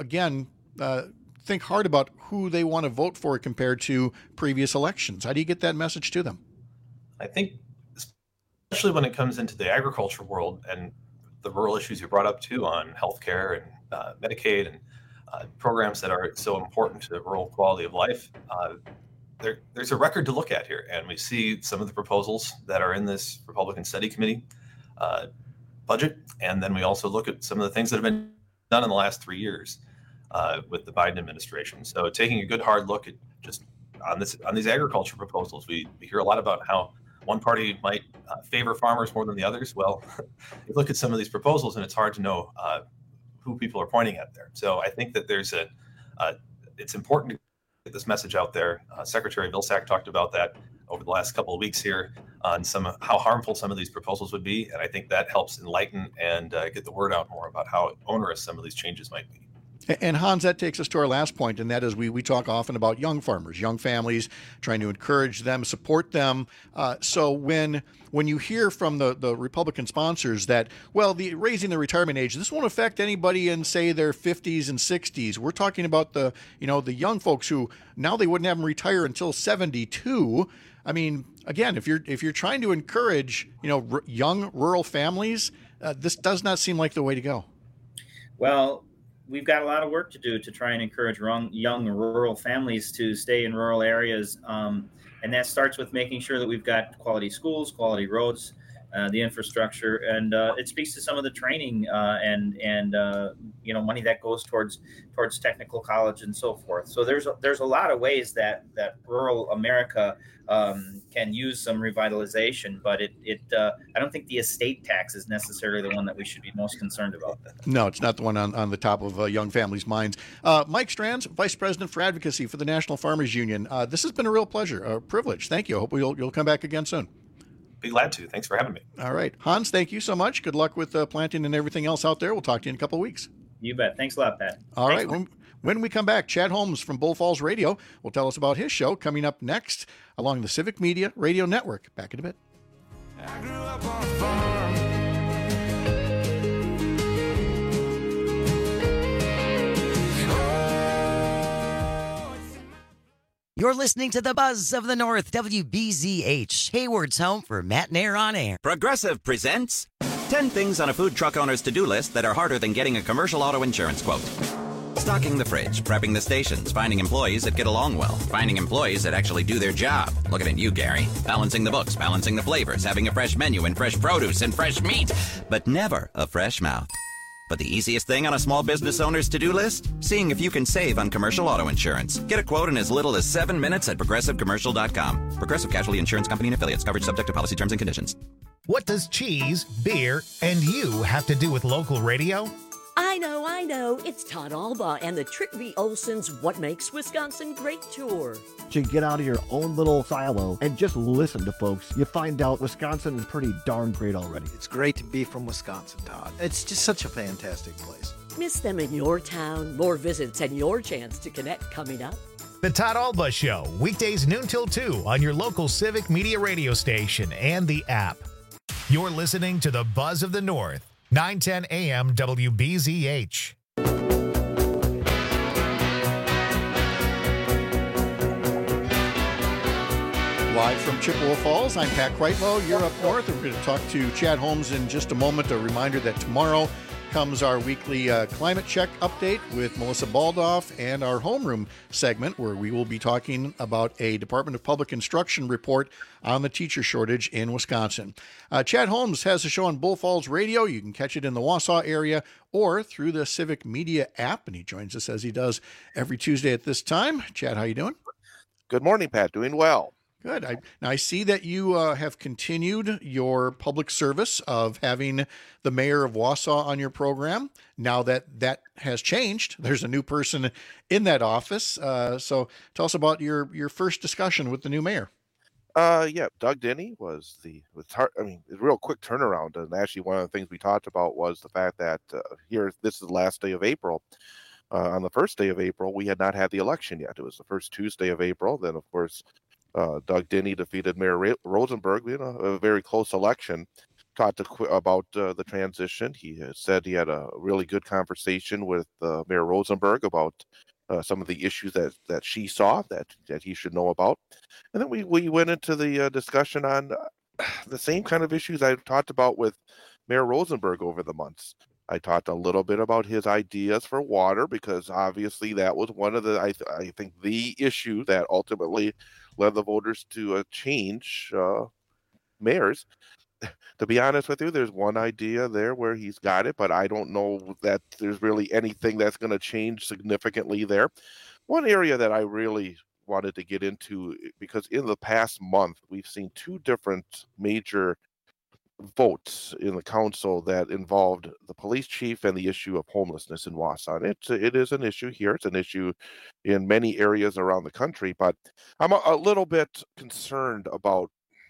think hard about who they want to vote for compared to previous elections? How do you get that message to them? I think, especially when it comes into the agriculture world and the rural issues you brought up too on healthcare and Medicaid and programs that are so important to rural quality of life, there's a record to look at here. And we see some of the proposals that are in this Republican Study Committee budget. And then we also look at some of the things that have been done in the last 3 years with the Biden administration. So taking a good hard look at just on these agriculture proposals, we hear a lot about how one party might favor farmers more than the others. Well, you look at some of these proposals and it's hard to know who people are pointing at there. So I think that it's important to get this message out there. Secretary Vilsack talked about that over the last couple of weeks here on how harmful some of these proposals would be. And I think that helps enlighten and get the word out more about how onerous some of these changes might be. And Hans, that takes us to our last point, and that is we talk often about young farmers, young families, trying to encourage them, support them. So when you hear from the Republican sponsors that, well, raising the retirement age, this won't affect anybody in, say, their 50s and 60s. We're talking about the young folks who now they wouldn't have them retire until 72. I mean, again, if you're trying to encourage young rural families, this does not seem like the way to go. Well, we've got a lot of work to do to try and encourage young rural families to stay in rural areas. And that starts with making sure that we've got quality schools, quality roads, the infrastructure, and it speaks to some of the training and money that goes towards technical college and so forth. So there's a lot of ways that rural America can use some revitalization, but I don't think the estate tax is necessarily the one that we should be most concerned about. No, it's not the one on the top of young families' minds. Mike Strands, Vice President for Advocacy for the National Farmers Union. This has been a real pleasure, a privilege. Thank you. I hope you'll come back again soon. Be glad to. Thanks for having me. All right. Hans, thank you so much. Good luck with planting and everything else out there. We'll talk to you in a couple of weeks. You bet. Thanks a lot, Pat. All right. When we come back, Chad Holmes from Bull Falls Radio will tell us about his show coming up next along the Civic Media Radio Network. Back in a bit. I grew up on a farm. You're listening to the Buzz of the North, WBZH, Hayward's home for Matt and Air on Air. Progressive presents 10 things on a food truck owner's to-do list that are harder than getting a commercial auto insurance quote. Stocking the fridge, prepping the stations, finding employees that get along well, finding employees that actually do their job. Looking at you, Gary. Balancing the books, balancing the flavors, having a fresh menu and fresh produce and fresh meat, but never a fresh mouth. But the easiest thing on a small business owner's to-do list? Seeing if you can save on commercial auto insurance. Get a quote in as little as 7 minutes at progressivecommercial.com. Progressive Casualty Insurance Company and Affiliates. Coverage subject to policy terms and conditions. What does cheese, beer, and you have to do with local radio? I know. It's Todd Alba and the Trick V. Olson's What Makes Wisconsin Great tour. To get out of your own little silo and just listen to folks, you find out Wisconsin is pretty darn great already. It's great to be from Wisconsin, Todd. It's just such a fantastic place. Miss them in your town. More visits and your chance to connect coming up. The Todd Alba Show, weekdays noon till 2 on your local Civic Media radio station and the app. You're listening to the Buzz of the North, 910 AM WBZH. Live from Chippewa Falls, I'm Pat Kreitlow. You're up north. We're going to talk to Chad Holmes in just a moment. A reminder that tomorrow comes our weekly climate check update with Melissa Baldoff and our homeroom segment where we will be talking about a Department of Public Instruction report on the teacher shortage in Wisconsin. Chad Holmes has a show on Bull Falls Radio. You can catch it in the Wausau area or through the Civic Media app, and he joins us as he does every Tuesday at this time. Chad, how you doing? Good morning, Pat. Doing well. Good. I see that you have continued your public service of having the mayor of Wausau on your program. Now that has changed, there's a new person in that office. So tell us about your first discussion with the new mayor. Yeah, Doug Denny was a real quick turnaround. And actually, one of the things we talked about was the fact that this is the last day of April. On the first day of April, we had not had the election yet. It was the first Tuesday of April. Then, of course, Doug Denny defeated Mayor Rosenberg in a very close election. Talked about the transition. He said he had a really good conversation with Mayor Rosenberg about some of the issues that she saw that he should know about. And then we went into the discussion on the same kind of issues I talked about with Mayor Rosenberg over the months. I talked a little bit about his ideas for water because obviously that was one of the, I think, the issue that ultimately led the voters to change mayors. To be honest with you, there's one idea there where he's got it, but I don't know that there's really anything that's going to change significantly there. One area that I really wanted to get into, because in the past month, we've seen two different major votes in the council that involved the police chief and the issue of homelessness in Wausau. It is an issue here. It's an issue in many areas around the country, but I'm a little bit concerned about,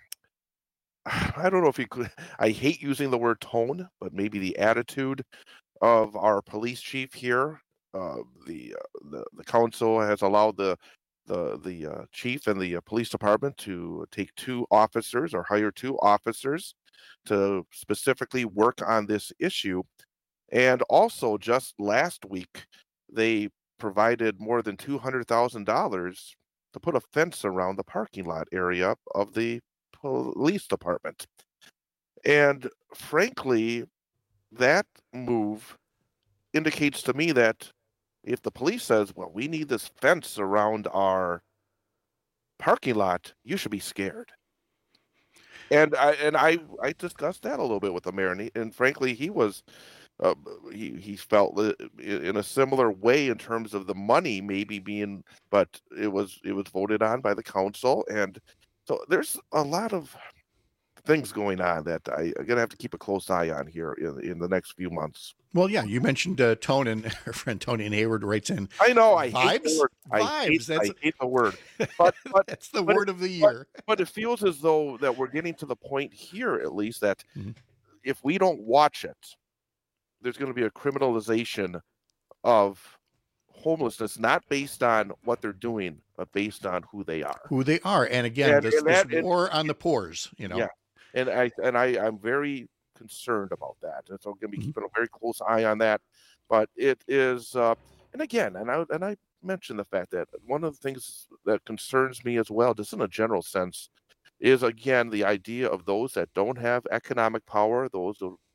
I don't know if you could, I hate using the word tone, but maybe the attitude of our police chief here. The council has allowed the chief and the police department to take two officers or hire two officers to specifically work on this issue. And also just last week, they provided more than $200,000 to put a fence around the parking lot area of the police department. And frankly, that move indicates to me that if the police says, well, we need this fence around our parking lot, you should be scared. And I discussed that a little bit with the mayor, and frankly, he was he felt in a similar way in terms of the money maybe being, but it was voted on by the council, and so there's a lot of things going on that I'm gonna have to keep a close eye on here in the next few months. Well, yeah, you mentioned Tone, and our friend Tony and Hayward writes in. I know, I vibes? hate the word. I hate the word. But that's the word of the year. But it feels as though that we're getting to the point here, at least, that if we don't watch it, there's going to be a criminalization of homelessness, not based on what they're doing, but based on who they are. Who they are, and again, this war on the pores, you know. Yeah, and I'm very concerned about that, and so I'm going to be keeping a very close eye on that. But it is, and again, and I mentioned the fact that one of the things that concerns me as well, just in a general sense, is again the idea of those that don't have economic power, those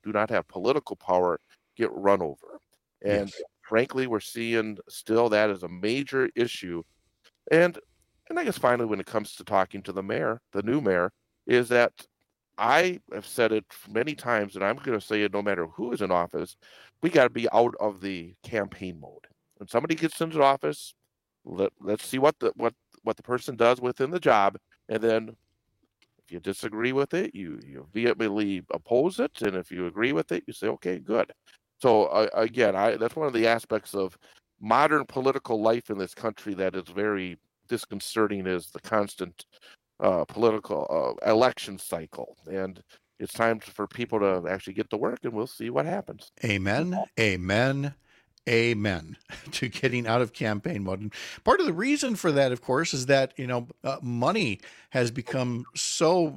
do not have political power get run over. And frankly, we're seeing still that as a major issue. And I guess finally, when it comes to talking to the mayor, the new mayor, is that I have said it many times, and I'm going to say it no matter who is in office, we got to be out of the campaign mode. When somebody gets into office, let's see what the person does within the job, and then if you disagree with it, you vehemently oppose it, and if you agree with it, you say, okay, good. So again, that's one of the aspects of modern political life in this country that is very disconcerting, is the constant political election cycle. And it's time for people to actually get to work, and we'll see what happens. Amen, amen, amen to getting out of campaign mode. And part of the reason for that, of course, is that, money has become so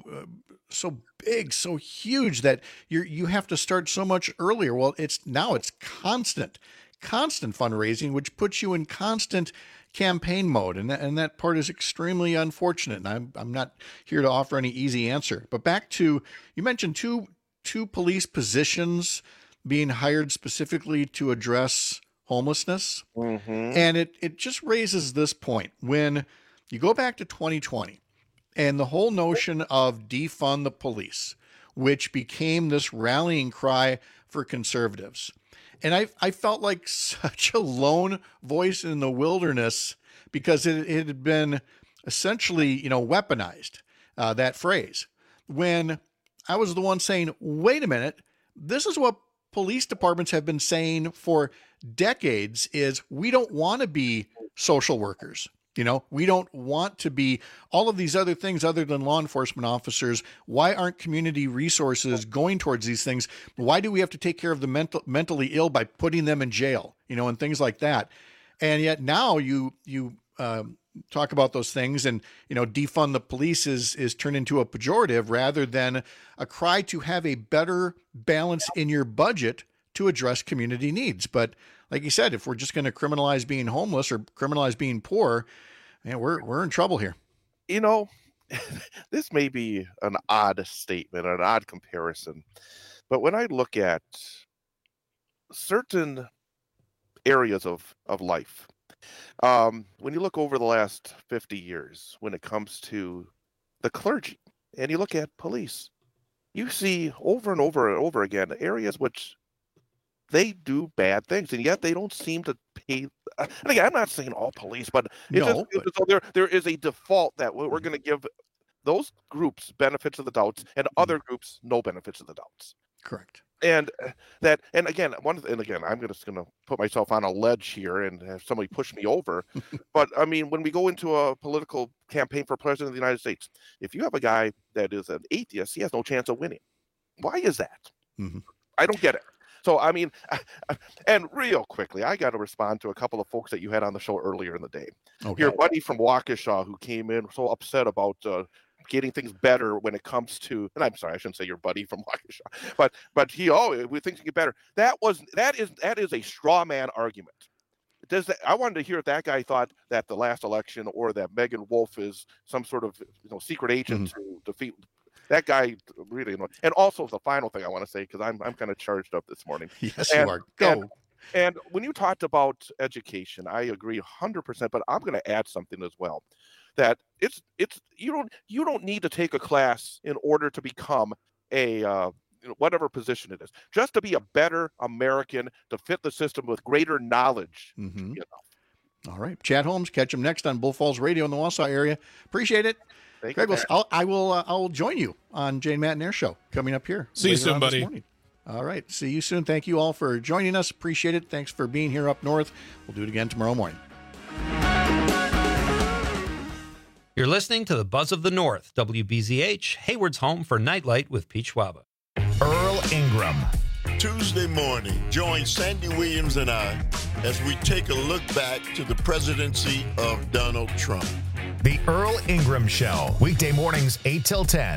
big, so huge that you have to start so much earlier. Well, it's constant fundraising, which puts you in constant campaign mode, and that part is extremely unfortunate. And I'm not here to offer any easy answer. But back to, you mentioned two police positions being hired specifically to address homelessness, and it just raises this point. When you go back to 2020 and the whole notion of defund the police, which became this rallying cry for conservatives. And I felt like such a lone voice in the wilderness, because it had been essentially, weaponized, that phrase. When I was the one saying, wait a minute, this is what police departments have been saying for decades, is we don't want to be social workers. We don't want to be all of these other things other than law enforcement officers. Why aren't community resources going towards these things? Why do we have to take care of the mentally ill by putting them in jail, and things like that? And yet now you talk about those things, and, defund the police is turned into a pejorative rather than a cry to have a better balance in your budget to address community needs. But like you said, if we're just going to criminalize being homeless or criminalize being poor, man, we're in trouble here. This may be an odd statement, an odd comparison, but when I look at certain areas of life, when you look over the last 50 years, when it comes to the clergy, and you look at police, you see over and over and over again areas which they do bad things, and yet they don't seem to pay. And again, I'm not saying all police, but there is a default that we're going to give those groups benefits of the doubts, and other groups no benefits of the doubts. Correct. And again, I'm just going to put myself on a ledge here and have somebody push me over. But I mean, when we go into a political campaign for president of the United States, if you have a guy that is an atheist, he has no chance of winning. Why is that? I don't get it. So, I mean, and real quickly, I got to respond to a couple of folks that you had on the show earlier in the day. Okay. Your buddy from Waukesha who came in so upset about getting things better when it comes to, and I'm sorry, I shouldn't say your buddy from Waukesha, but we think get better. That is a straw man argument. I wanted to hear if that guy thought that the last election, or that Megan Wolf is some sort of secret agent to defeat. That guy really annoying. And also the final thing I want to say, because I'm kind of charged up this morning. Yes, you are. Go. And when you talked about education, I agree 100%. But I'm going to add something as well. That it's you don't need to take a class in order to become a whatever position it is. Just to be a better American, to fit the system with greater knowledge. All right, Chad Holmes. Catch him next on Bull Falls Radio in the Wausau area. Appreciate it. Greg, I'll join you on Jane Matt and Air Show coming up here. See you soon, buddy. All right. See you soon. Thank you all for joining us. Appreciate it. Thanks for being here up north. We'll do it again tomorrow morning. You're listening to the Buzz of the North, WBZH, Hayward's home for Nightlight with Pete Schwaba. Earl Ingram. Tuesday morning, join Sandy Williams and I as we take a look back to the presidency of Donald Trump. The Earl Ingram Show, weekday mornings 8 till 10.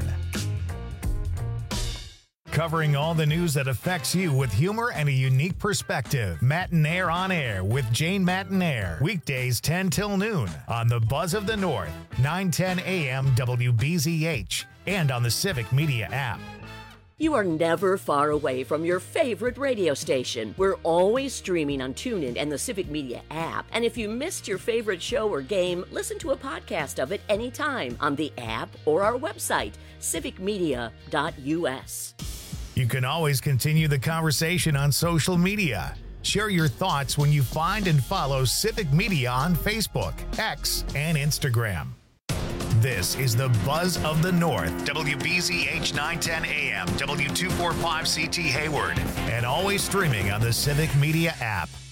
Covering all the news that affects you with humor and a unique perspective. Matinaire on Air with Jane Matinaire. Weekdays 10 till noon on the Buzz of the North, 9:10 a.m. WBZH, and on the Civic Media app. You are never far away from your favorite radio station. We're always streaming on TuneIn and the Civic Media app. And if you missed your favorite show or game, listen to a podcast of it anytime on the app or our website, civicmedia.us. You can always continue the conversation on social media. Share your thoughts when you find and follow Civic Media on Facebook, X, and Instagram. This is the Buzz of the North, WBZH 910 AM, W245CT Hayward, and always streaming on the Civic Media app.